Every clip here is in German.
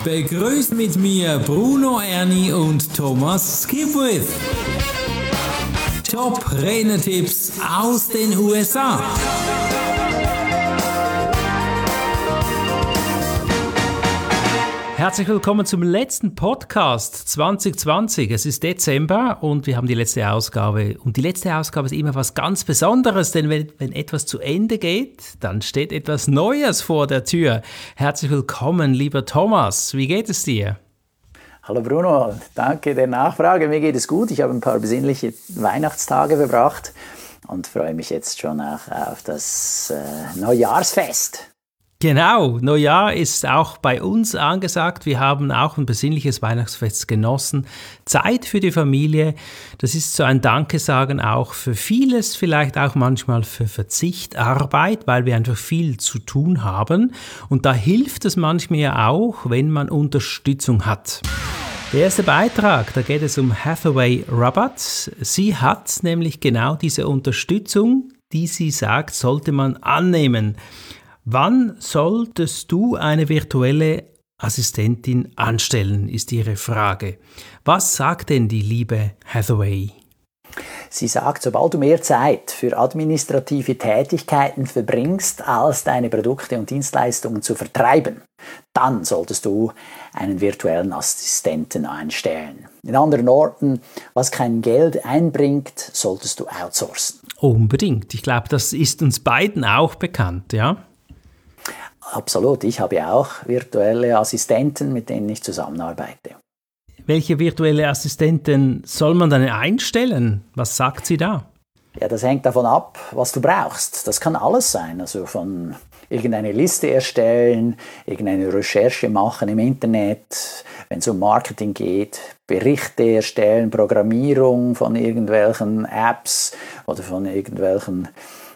Begrüßt mit mir Bruno Erni und Thomas Skipwith. Top Renetipps aus den USA. Herzlich willkommen zum letzten Podcast 2020. Es ist Dezember und wir haben die letzte Ausgabe. Und die letzte Ausgabe ist immer was ganz Besonderes, denn wenn etwas zu Ende geht, dann steht etwas Neues vor der Tür. Herzlich willkommen, lieber Thomas. Wie geht es dir? Hallo Bruno, danke der Nachfrage. Mir geht es gut. Ich habe ein paar besinnliche Weihnachtstage verbracht und freue mich jetzt schon auf das Neujahrsfest. Genau, Neujahr ist auch bei uns angesagt. Wir haben auch ein besinnliches Weihnachtsfest genossen. Zeit für die Familie. Das ist so ein Dankesagen auch für vieles, vielleicht auch manchmal für Verzichtarbeit, weil wir einfach viel zu tun haben. Und da hilft es manchmal ja auch, wenn man Unterstützung hat. Der erste Beitrag, da geht es um Hathaway Roberts. Sie hat nämlich genau diese Unterstützung, die sie sagt, sollte man annehmen. Wann solltest du eine virtuelle Assistentin anstellen, ist ihre Frage. Was sagt denn die liebe Hathaway? Sie sagt, sobald du mehr Zeit für administrative Tätigkeiten verbringst, als deine Produkte und Dienstleistungen zu vertreiben, dann solltest du einen virtuellen Assistenten einstellen. In anderen Worten, was kein Geld einbringt, solltest du outsourcen. Unbedingt. Ich glaube, das ist uns beiden auch bekannt, ja? Absolut. Ich habe ja auch virtuelle Assistenten, mit denen ich zusammenarbeite. Welche virtuelle Assistentin soll man dann einstellen? Was sagt sie da? Ja, das hängt davon ab, was du brauchst. Das kann alles sein. Also von irgendeine Liste erstellen, irgendeine Recherche machen im Internet, wenn es um Marketing geht, Berichte erstellen, Programmierung von irgendwelchen Apps oder von irgendwelchen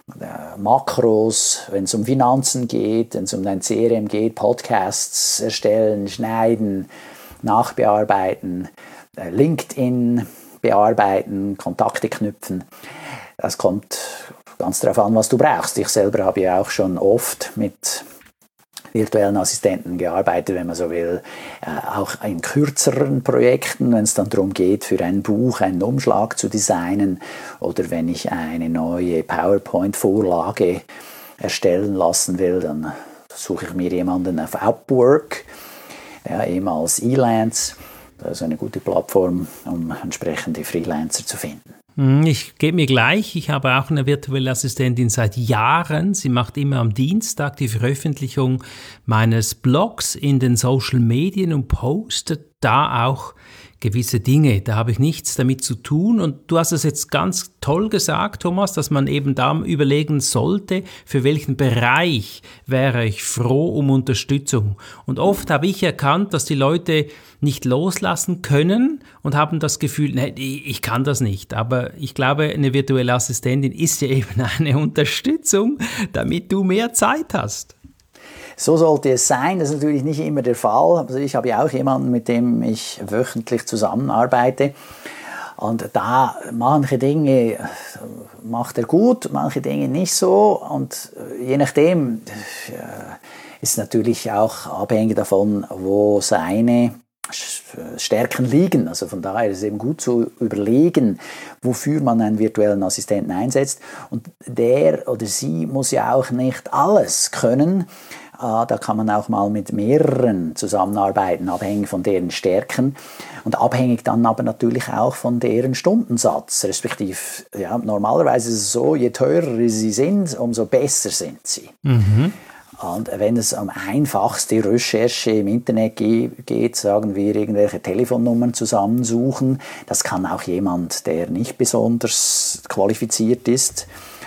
Makros, wenn es um Finanzen geht, wenn es um dein CRM geht, Podcasts erstellen, schneiden, nachbearbeiten, LinkedIn bearbeiten, Kontakte knüpfen. Das kommt ganz darauf an, was du brauchst. Ich selber habe ja auch schon oft mit virtuellen Assistenten gearbeitet, wenn man so will, auch in kürzeren Projekten, wenn es dann darum geht, für ein Buch einen Umschlag zu designen oder wenn ich eine neue PowerPoint-Vorlage erstellen lassen will, dann suche ich mir jemanden auf Upwork, ja, ehemals Elance. Das ist eine gute Plattform, um entsprechende Freelancer zu finden. Ich gebe mir gleich, ich habe auch eine virtuelle Assistentin seit Jahren. Sie macht immer am Dienstag die Veröffentlichung meines Blogs in den Social Medien und postet da auch gewisse Dinge. Da habe ich nichts damit zu tun. Und du hast es jetzt ganz toll gesagt, Thomas, dass man eben da überlegen sollte, für welchen Bereich wäre ich froh um Unterstützung. Und oft habe ich erkannt, dass die Leute nicht loslassen können und haben das Gefühl, nee, ich kann das nicht. Aber ich glaube, eine virtuelle Assistentin ist ja eben eine Unterstützung, damit du mehr Zeit hast. So sollte es sein. Das ist natürlich nicht immer der Fall. Also ich habe ja auch jemanden, mit dem ich wöchentlich zusammenarbeite. Und da manche Dinge macht er gut, manche Dinge nicht so. Und je nachdem ist natürlich auch abhängig davon, wo seine Stärken liegen. Also von daher ist es eben gut zu überlegen, wofür man einen virtuellen Assistenten einsetzt. Und der oder sie muss ja auch nicht alles können. Da kann man auch mal mit mehreren zusammenarbeiten, abhängig von deren Stärken und abhängig dann aber natürlich auch von deren Stundensatz, respektive ja, normalerweise ist es so, je teurer sie sind, umso besser sind sie. Mhm. Und wenn es um einfachste Recherche im Internet geht, sagen wir, irgendwelche Telefonnummern zusammensuchen, das kann auch jemand, der nicht besonders qualifiziert ist.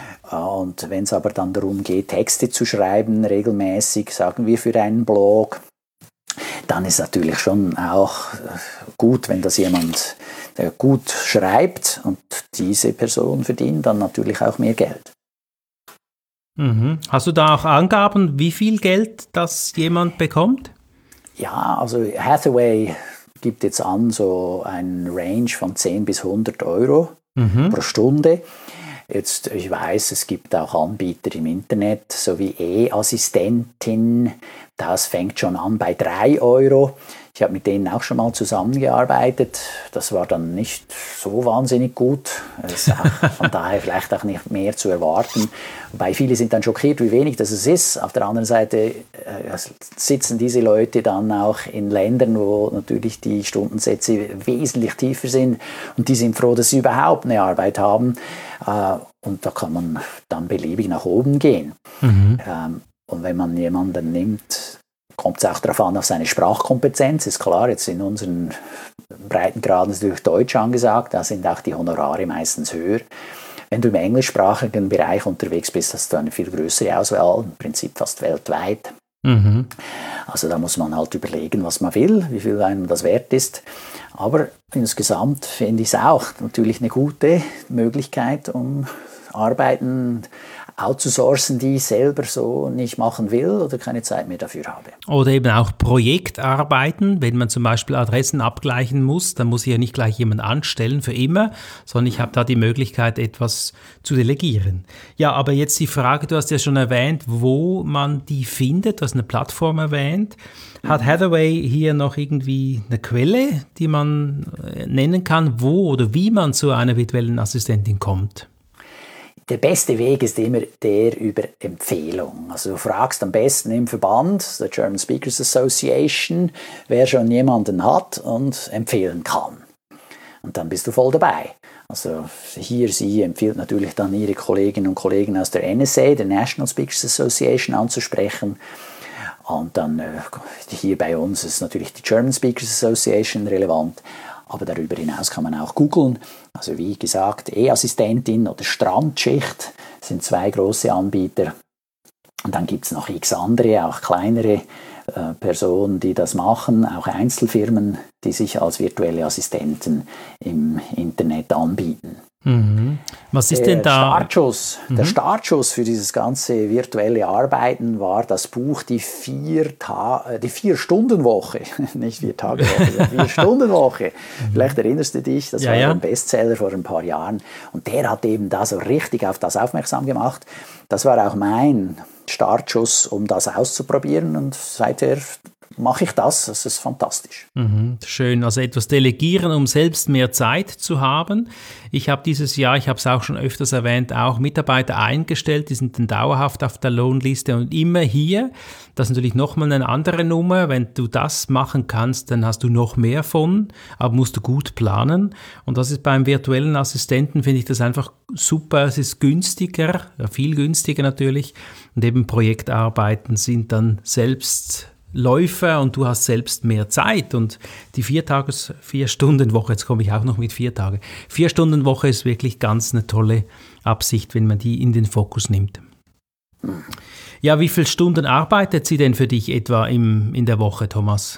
Und wenn es aber dann darum geht, Texte zu schreiben, regelmäßig, sagen wir für einen Blog, dann ist natürlich schon auch gut, wenn das jemand gut schreibt und diese Person verdient dann natürlich auch mehr Geld. Mhm. Hast du da auch Angaben, wie viel Geld das jemand bekommt? Ja, also Hathaway gibt jetzt an so einen Range von 10 bis 100 Euro pro Stunde. Jetzt, ich weiß, es gibt auch Anbieter im Internet, so wie E-Assistentin. Das fängt schon an bei 3 Euro. Ich habe mit denen auch schon mal zusammengearbeitet. Das war dann nicht so wahnsinnig gut. Es ist auch, von daher vielleicht auch nicht mehr zu erwarten. Wobei viele sind dann schockiert, wie wenig das ist. Auf der anderen Seite sitzen diese Leute dann auch in Ländern, wo natürlich die Stundensätze wesentlich tiefer sind. Und die sind froh, dass sie überhaupt eine Arbeit haben. Und da kann man dann beliebig nach oben gehen. Mhm. Und wenn man jemanden nimmt, kommt es auch darauf an, auf seine Sprachkompetenz. Ist klar, jetzt in unseren Breitengraden ist natürlich Deutsch angesagt, da sind auch die Honorare meistens höher. Wenn du im englischsprachigen Bereich unterwegs bist, hast du eine viel größere Auswahl, im Prinzip fast weltweit. Mhm. Also da muss man halt überlegen, was man will, wie viel einem das wert ist. Aber insgesamt finde ich es auch natürlich eine gute Möglichkeit, um Arbeiten outzusourcen, die ich selber so nicht machen will oder keine Zeit mehr dafür habe. Oder eben auch Projektarbeiten, wenn man zum Beispiel Adressen abgleichen muss, dann muss ich ja nicht gleich jemanden anstellen für immer, sondern ich habe da die Möglichkeit, etwas zu delegieren. Ja, aber jetzt die Frage, du hast ja schon erwähnt, wo man die findet, du hast eine Plattform erwähnt. Hat Hathaway hier noch irgendwie eine Quelle, die man nennen kann, wo oder wie man zu einer virtuellen Assistentin kommt? Der beste Weg ist immer der über Empfehlung. Also du fragst am besten im Verband, der German Speakers Association, wer schon jemanden hat und empfehlen kann. Und dann bist du voll dabei. Also hier, sie empfiehlt natürlich dann ihre Kolleginnen und Kollegen aus der NSA, der National Speakers Association, anzusprechen. Und dann hier bei uns ist natürlich die German Speakers Association relevant. Aber darüber hinaus kann man auch googeln. Also wie gesagt, E-Assistentin oder Strandschicht sind 2 große Anbieter. Und dann gibt es noch x andere, auch kleinere Personen, die das machen, auch Einzelfirmen, die sich als virtuelle Assistenten im Internet anbieten. Mhm. Was ist denn da? Der Startschuss für dieses ganze virtuelle Arbeiten war das Buch Die 4-Stunden-Woche. Nicht 4-Tage-Woche, sondern 4-Stunden-Woche. Vielleicht erinnerst du dich, das war ein Bestseller vor ein paar Jahren. Und der hat eben da so richtig auf das aufmerksam gemacht. Das war auch mein Startschuss, um das auszuprobieren. Und seither mache ich das. Das ist fantastisch. Mhm, schön. Also etwas delegieren, um selbst mehr Zeit zu haben. Ich habe dieses Jahr, ich habe es auch schon öfters erwähnt, auch Mitarbeiter eingestellt, die sind dann dauerhaft auf der Lohnliste und immer hier. Das ist natürlich nochmal eine andere Nummer. Wenn du das machen kannst, dann hast du noch mehr von, aber musst du gut planen. Und das ist beim virtuellen Assistenten, finde ich das einfach super. Es ist günstiger, viel günstiger natürlich. Und eben Projektarbeiten sind dann selbst Läufer und du hast selbst mehr Zeit und die 4-Stunden-Woche, jetzt komme ich auch noch mit 4 Tage, 4-Stunden-Woche ist wirklich ganz eine tolle Absicht, wenn man die in den Fokus nimmt. Ja, wie viele Stunden arbeitet sie denn für dich etwa in der Woche, Thomas?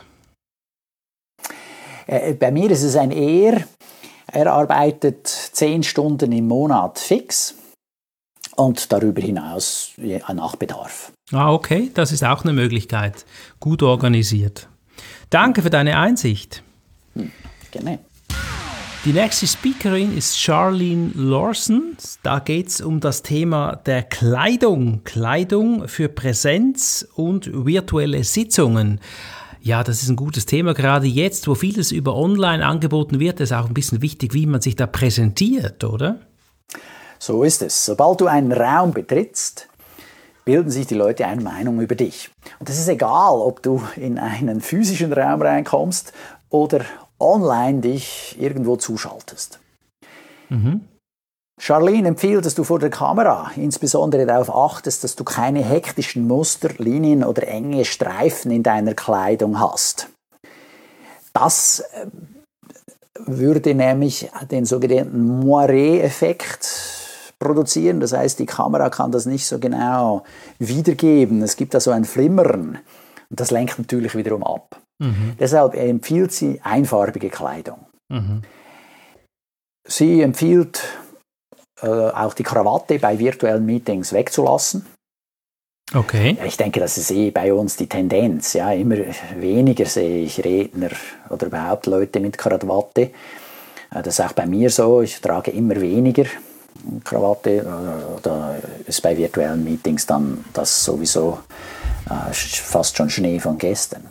Bei mir ist es er arbeitet 10 Stunden im Monat fix. Und darüber hinaus nach Bedarf. Ah, okay, das ist auch eine Möglichkeit. Gut organisiert. Danke für deine Einsicht. Gerne. Die nächste Speakerin ist Charlene Lawson. Da geht es um das Thema der Kleidung. Kleidung für Präsenz und virtuelle Sitzungen. Ja, das ist ein gutes Thema. Gerade jetzt, wo vieles über online angeboten wird, ist auch ein bisschen wichtig, wie man sich da präsentiert, oder? So ist es. Sobald du einen Raum betrittst, bilden sich die Leute eine Meinung über dich. Und es ist egal, ob du in einen physischen Raum reinkommst oder online dich irgendwo zuschaltest. Mhm. Charlene empfiehlt, dass du vor der Kamera insbesondere darauf achtest, dass du keine hektischen Muster, Linien oder enge Streifen in deiner Kleidung hast. Das würde nämlich den sogenannten Moiré-Effekt produzieren. Das heißt, die Kamera kann das nicht so genau wiedergeben. Es gibt da so ein Flimmern und das lenkt natürlich wiederum ab. Mhm. Deshalb empfiehlt sie einfarbige Kleidung. Mhm. Sie empfiehlt auch die Krawatte bei virtuellen Meetings wegzulassen. Okay. Ich denke, das ist bei uns die Tendenz. Ja, immer weniger sehe ich Redner oder überhaupt Leute mit Krawatte. Das ist auch bei mir so. Ich trage immer weniger Krawatte, oder ist bei virtuellen Meetings dann das sowieso fast schon Schnee von gestern.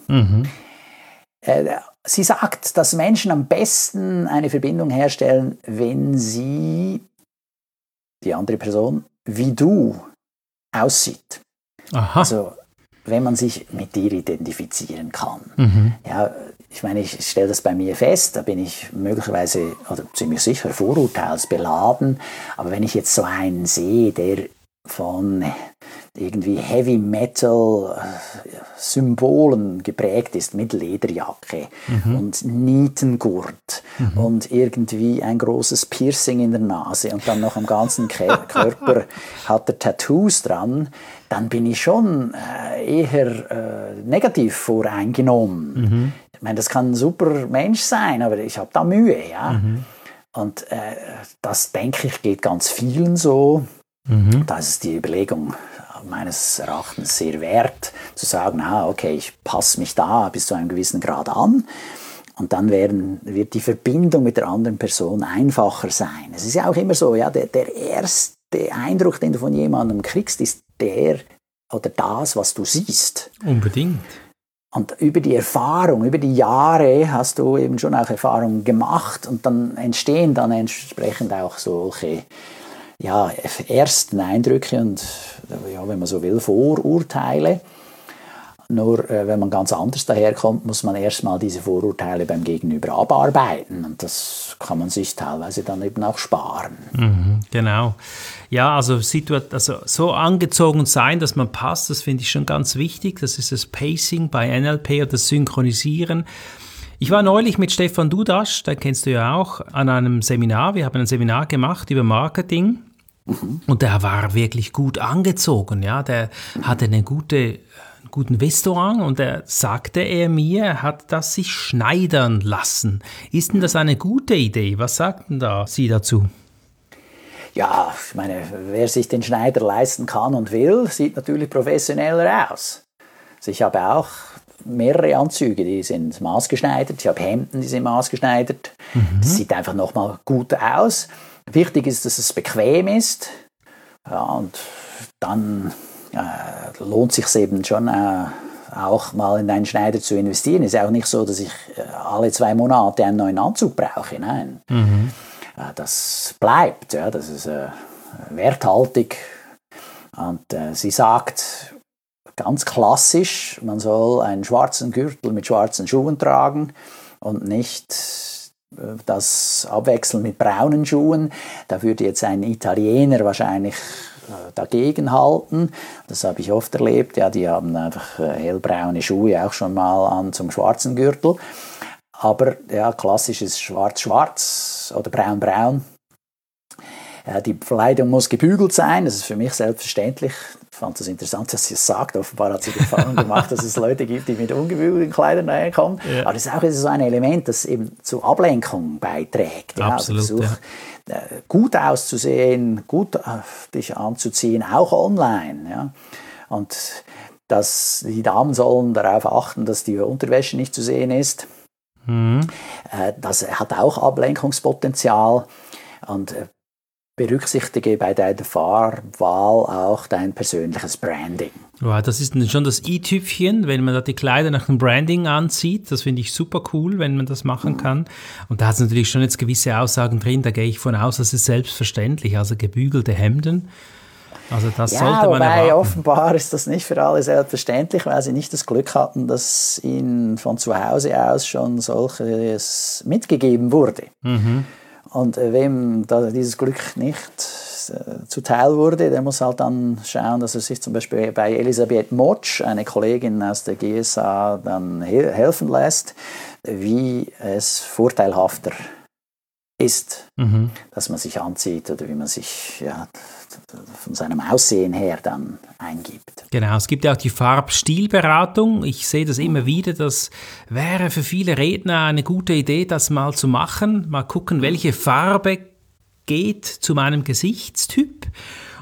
Sie sagt, dass Menschen am besten eine Verbindung herstellen, wenn sie, die andere Person, wie du aussieht. Aha. Also wenn man sich mit dir identifizieren kann. Ja, ich meine, ich stelle das bei mir fest, da bin ich möglicherweise, oder ziemlich sicher, vorurteilsbeladen, aber wenn ich jetzt so einen sehe, der von irgendwie Heavy Metal Symbolen geprägt ist, mit Lederjacke und Nietengurt und irgendwie ein großes Piercing in der Nase und dann noch am ganzen Körper hat er Tattoos dran, dann bin ich schon eher negativ voreingenommen. Ich meine, das kann ein super Mensch sein, aber ich habe da Mühe, ja. Und das, denke ich, geht ganz vielen so. Das ist die Überlegung meines Erachtens sehr wert, zu sagen, okay, ich passe mich da bis zu einem gewissen Grad an und dann wird die Verbindung mit der anderen Person einfacher sein. Es ist ja auch immer so, ja, der erste Eindruck, den du von jemandem kriegst, ist der oder das, was du siehst. Unbedingt. Und über die Erfahrung, über die Jahre hast du eben schon auch Erfahrungen gemacht und dann entstehen dann entsprechend auch solche ersten Eindrücke und, wenn man so will, Vorurteile. Nur wenn man ganz anders daherkommt, muss man erstmal diese Vorurteile beim Gegenüber abarbeiten. Und das kann man sich teilweise dann eben auch sparen. Genau. Ja, also so angezogen sein, dass man passt, das finde ich schon ganz wichtig. Das ist das Pacing bei NLP oder das Synchronisieren. Ich war neulich mit Stefan Dudasch, den kennst du ja auch, an einem Seminar. Wir haben ein Seminar gemacht über Marketing. Und der war wirklich gut angezogen. Ja? Der hatte einen guten Restaurant und sagte er mir, er hat das sich schneidern lassen. Ist denn das eine gute Idee? Was sagten da Sie dazu? Ja, ich meine, wer sich den Schneider leisten kann und will, sieht natürlich professioneller aus. Also ich habe auch mehrere Anzüge, die sind maßgeschneidert. Ich habe Hemden, die sind maßgeschneidert. Das sieht einfach nochmal gut aus. Wichtig ist, dass es bequem ist. Ja, und dann lohnt es sich eben schon auch mal in einen Schneider zu investieren. Es ist auch nicht so, dass ich alle 2 Monate einen neuen Anzug brauche. Nein. Das bleibt. Ja, das ist werthaltig. Und sie sagt ganz klassisch, man soll einen schwarzen Gürtel mit schwarzen Schuhen tragen und nicht das abwechseln mit braunen Schuhen. Da würde jetzt ein Italiener wahrscheinlich dagegen halten. Das habe ich oft erlebt. Ja, die haben einfach hellbraune Schuhe auch schon mal an zum schwarzen Gürtel. Aber ja, klassisch ist schwarz-schwarz oder braun-braun. Die Kleidung muss gebügelt sein, das ist für mich selbstverständlich. Ich fand es interessant, dass sie es sagt. Offenbar hat sie die Erfahrung gemacht, dass es Leute gibt, die mit ungebügelten Kleidern daherkommen. Ja. Aber das ist auch so ein Element, das eben zur Ablenkung beiträgt. Ja, absolut, Versuch, gut auszusehen, gut dich anzuziehen, auch online. Ja. Und die Damen sollen darauf achten, dass die Unterwäsche nicht zu sehen ist. Das hat auch Ablenkungspotenzial. Und berücksichtige bei deiner Farbwahl auch dein persönliches Branding. Wow, das ist schon das i-Tüpfchen, wenn man da die Kleider nach dem Branding anzieht. Das finde ich super cool, wenn man das machen kann. Und da hat es natürlich schon jetzt gewisse Aussagen drin, da gehe ich von aus, das ist selbstverständlich. Also gebügelte Hemden, also das sollte man erwarten. Offenbar ist das nicht für alle selbstverständlich, weil sie nicht das Glück hatten, dass ihnen von zu Hause aus schon solches mitgegeben wurde. Und wem dieses Glück nicht zuteil wurde, der muss halt dann schauen, dass er sich zum Beispiel bei Elisabeth Motsch, eine Kollegin aus der GSA, dann helfen lässt, wie es vorteilhafter ist, dass man sich anzieht oder wie man sich von seinem Aussehen her dann eingibt. Genau, es gibt ja auch die Farbstilberatung. Ich sehe das immer wieder, das wäre für viele Redner eine gute Idee, das mal zu machen. Mal gucken, welche Farbe geht zu meinem Gesichtstyp.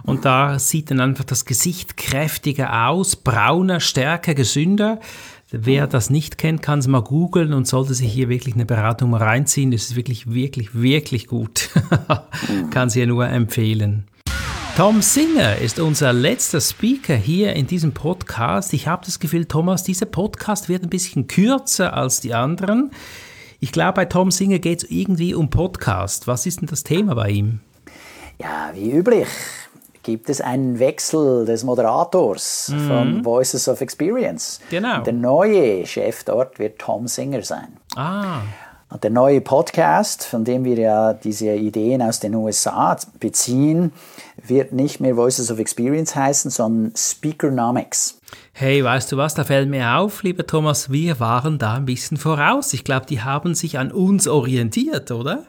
Und da sieht dann einfach das Gesicht kräftiger aus, brauner, stärker, gesünder. Wer das nicht kennt, kann es mal googeln und sollte sich hier wirklich eine Beratung mal reinziehen. Das ist wirklich, wirklich, wirklich gut. Kann sie ja nur empfehlen. Tom Singer ist unser letzter Speaker hier in diesem Podcast. Ich habe das Gefühl, Thomas, dieser Podcast wird ein bisschen kürzer als die anderen. Ich glaube, bei Tom Singer geht es irgendwie um Podcast. Was ist denn das Thema bei ihm? Ja, wie üblich gibt es einen Wechsel des Moderators von Voices of Experience. Genau. Und der neue Chef dort wird Tom Singer sein. Ah. Und der neue Podcast, von dem wir ja diese Ideen aus den USA beziehen, wird nicht mehr Voices of Experience heißen, sondern Speakernomics. Hey, weißt du was, da fällt mir auf, lieber Thomas, wir waren da ein bisschen voraus. Ich glaube, die haben sich an uns orientiert, oder?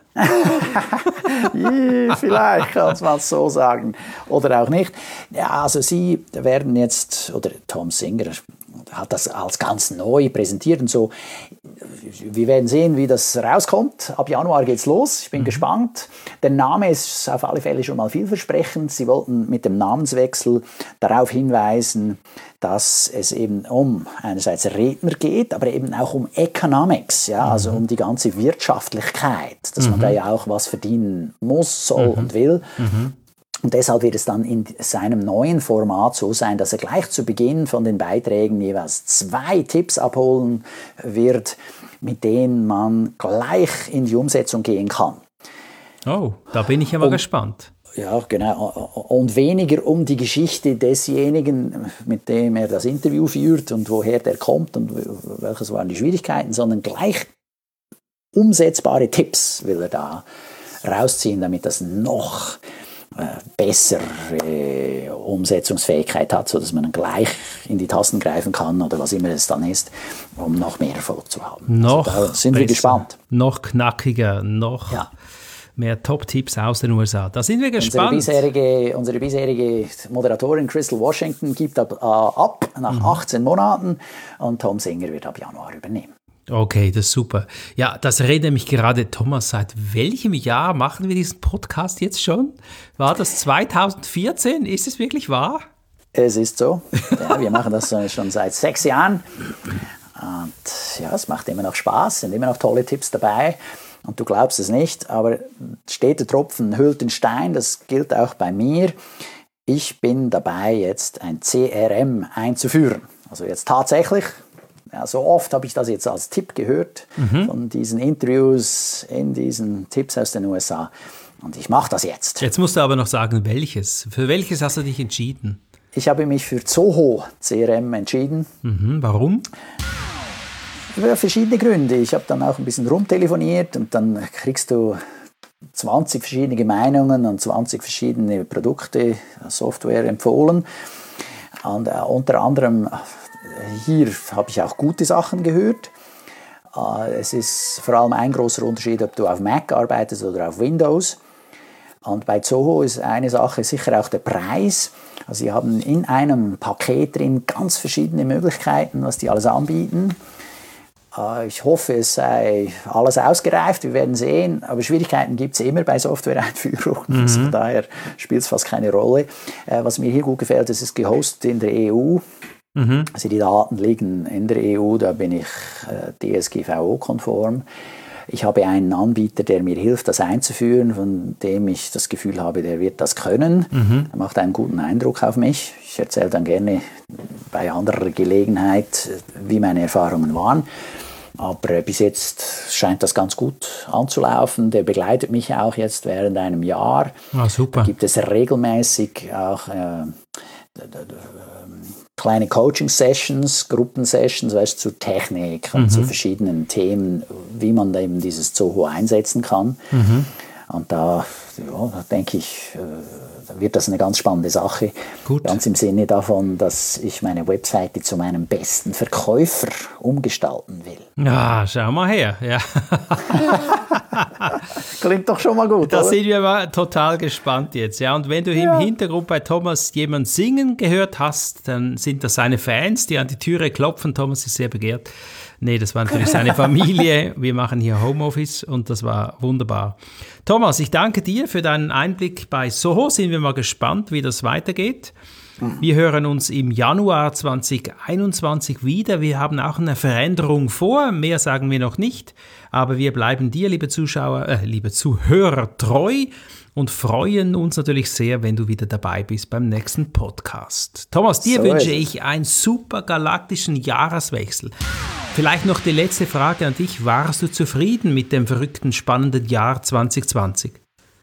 Vielleicht kann man es so sagen. Oder auch nicht. Ja, also sie werden jetzt, oder Tom Singer hat das als ganz neu präsentiert und so. Wir werden sehen, wie das rauskommt. Ab Januar geht's los. Ich bin gespannt. Der Name ist auf alle Fälle schon mal vielversprechend. Sie wollten mit dem Namenswechsel darauf hinweisen, dass es eben um einerseits Redner geht, aber eben auch um Economics, ja, also um die ganze Wirtschaftlichkeit, dass man da ja auch was verdienen muss, soll und will. Und deshalb wird es dann in seinem neuen Format so sein, dass er gleich zu Beginn von den Beiträgen jeweils 2 Tipps abholen wird, mit denen man gleich in die Umsetzung gehen kann. Oh, da bin ich ja mal gespannt. Ja, genau. Und weniger um die Geschichte desjenigen, mit dem er das Interview führt und woher der kommt und welches waren die Schwierigkeiten, sondern gleich umsetzbare Tipps will er da rausziehen, damit das noch bessere Umsetzungsfähigkeit hat, sodass man dann gleich in die Tasten greifen kann oder was immer es dann ist, um noch mehr Erfolg zu haben. Noch also da sind wir gespannt. Noch knackiger, noch mehr Top-Tipps aus den USA. Da sind wir gespannt. Unsere bisherige Moderatorin Crystal Washington gibt ab nach 18 Monaten und Tom Singer wird ab Januar übernehmen. Okay, das ist super. Ja, das redet mich gerade, Thomas, seit welchem Jahr machen wir diesen Podcast jetzt schon? War das 2014? Ist es wirklich wahr? Es ist so. Ja, wir machen das schon seit 6 Jahren. Und ja, es macht immer noch Spaß, sind immer noch tolle Tipps dabei. Und du glaubst es nicht, aber steter Tropfen hüllt den Stein, das gilt auch bei mir. Ich bin dabei, jetzt ein CRM einzuführen. Also jetzt tatsächlich. Ja, so oft habe ich das jetzt als Tipp gehört von diesen Interviews in diesen Tipps aus den USA. Und ich mache das jetzt. Jetzt musst du aber noch sagen, welches. Für welches hast du dich entschieden? Ich habe mich für Zoho CRM entschieden. Warum? Für verschiedene Gründe. Ich habe dann auch ein bisschen rumtelefoniert und dann kriegst du 20 verschiedene Meinungen und 20 verschiedene Produkte, Software empfohlen. Und unter anderem hier habe ich auch gute Sachen gehört. Es ist vor allem ein großer Unterschied, ob du auf Mac arbeitest oder auf Windows. Und bei Zoho ist eine Sache sicher auch der Preis. Also sie haben in einem Paket drin ganz verschiedene Möglichkeiten, was die alles anbieten. Ich hoffe, es sei alles ausgereift, wir werden sehen. Aber Schwierigkeiten gibt es immer bei Software-Einführungen. Also von daher spielt es fast keine Rolle. Was mir hier gut gefällt, es ist gehostet in der EU. Also die Daten liegen in der EU, da bin ich DSGVO-konform. Ich habe einen Anbieter, der mir hilft, das einzuführen, von dem ich das Gefühl habe, der wird das können. Er macht einen guten Eindruck auf mich. Ich erzähle dann gerne bei anderer Gelegenheit, wie meine Erfahrungen waren. Aber bis jetzt scheint das ganz gut anzulaufen. Der begleitet mich auch jetzt während einem Jahr. Super. Da gibt es regelmäßig auch kleine Coaching-Sessions, Gruppensessions, weißt, zu Technik und zu verschiedenen Themen, wie man eben dieses Zoho einsetzen kann. Und da denke ich, da wird das eine ganz spannende Sache. Gut. Ganz im Sinne davon, dass ich meine Webseite zu meinem besten Verkäufer umgestalten will. Ja, schau mal her. Ja. Klingt doch schon mal gut, Da oder? sind wir mal total gespannt jetzt. Ja, und wenn du im Hintergrund bei Thomas jemand singen gehört hast, dann sind das seine Fans, die an die Türe klopfen. Thomas ist sehr begehrt. Nee, das war natürlich seine Familie. Wir machen hier Homeoffice und das war wunderbar. Thomas, ich danke dir für deinen Einblick bei Soho. Sind wir mal gespannt, wie das weitergeht. Wir hören uns im Januar 2021 wieder. Wir haben auch eine Veränderung vor. Mehr sagen wir noch nicht. Aber wir bleiben dir, liebe Zuhörer, treu und freuen uns natürlich sehr, wenn du wieder dabei bist beim nächsten Podcast. Thomas, dir wünsche ich einen super galaktischen Jahreswechsel. Vielleicht noch die letzte Frage an dich. Warst du zufrieden mit dem verrückten, spannenden Jahr 2020?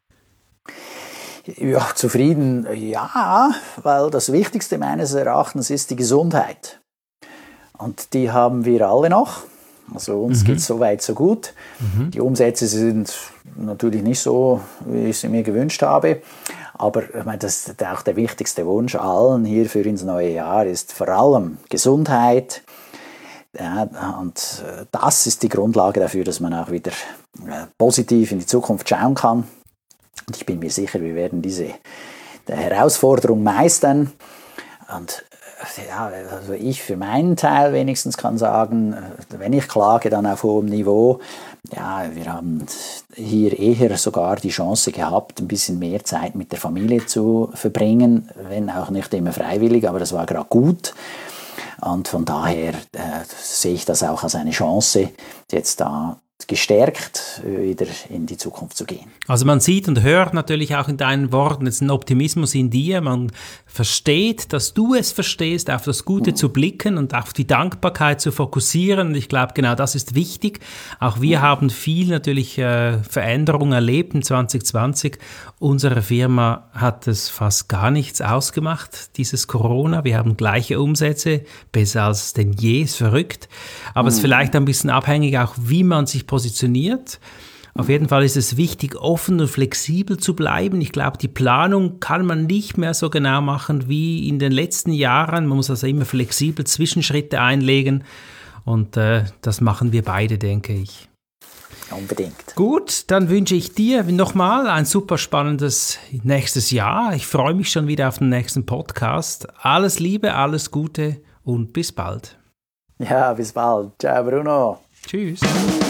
Ja, zufrieden, ja, weil das Wichtigste meines Erachtens ist die Gesundheit. Und die haben wir alle noch. Also uns geht es so weit, so gut. Die Umsätze sind natürlich nicht so, wie ich sie mir gewünscht habe. Aber ich meine, das ist auch der wichtigste Wunsch allen hier für ins neue Jahr, ist vor allem Gesundheit. Ja, und das ist die Grundlage dafür, dass man auch wieder positiv in die Zukunft schauen kann. Und ich bin mir sicher, wir werden diese Herausforderung meistern. Und ja, also ich für meinen Teil wenigstens kann sagen, wenn ich klage, dann auf hohem Niveau. Ja, wir haben hier eher sogar die Chance gehabt, ein bisschen mehr Zeit mit der Familie zu verbringen, wenn auch nicht immer freiwillig, aber das war gerade gut. Und von daher sehe ich das auch als eine Chance, jetzt da gestärkt wieder in die Zukunft zu gehen. Also man sieht und hört natürlich auch in deinen Worten jetzt einen Optimismus in dir. Man versteht, dass du es verstehst, auf das Gute zu blicken und auf die Dankbarkeit zu fokussieren. Und ich glaube, genau das ist wichtig. Auch wir haben viel natürlich Veränderungen erlebt in 2020. Unsere Firma hat es fast gar nichts ausgemacht, dieses Corona. Wir haben gleiche Umsätze, besser als denn je, ist verrückt. Aber es ist vielleicht ein bisschen abhängig auch, wie man sich positioniert. Auf jeden Fall ist es wichtig, offen und flexibel zu bleiben. Ich glaube, die Planung kann man nicht mehr so genau machen wie in den letzten Jahren. Man muss also immer flexibel Zwischenschritte einlegen und das machen wir beide, denke ich. Unbedingt. Gut, dann wünsche ich dir nochmal ein super spannendes nächstes Jahr. Ich freue mich schon wieder auf den nächsten Podcast. Alles Liebe, alles Gute und bis bald. Ja, bis bald. Ciao, Bruno. Tschüss.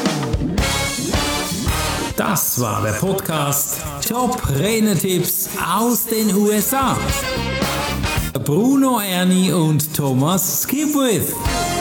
Das war der Podcast Top-Renner-Tipps aus den USA. Bruno Erni und Thomas Skipwith.